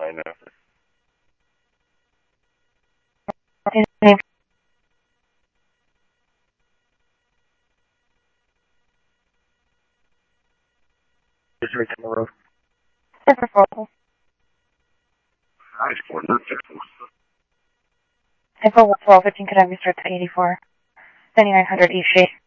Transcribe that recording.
I know. It's right down the road. It's affordable. Nice corner. Info 1215 could have you start to 84. 7900 East Street.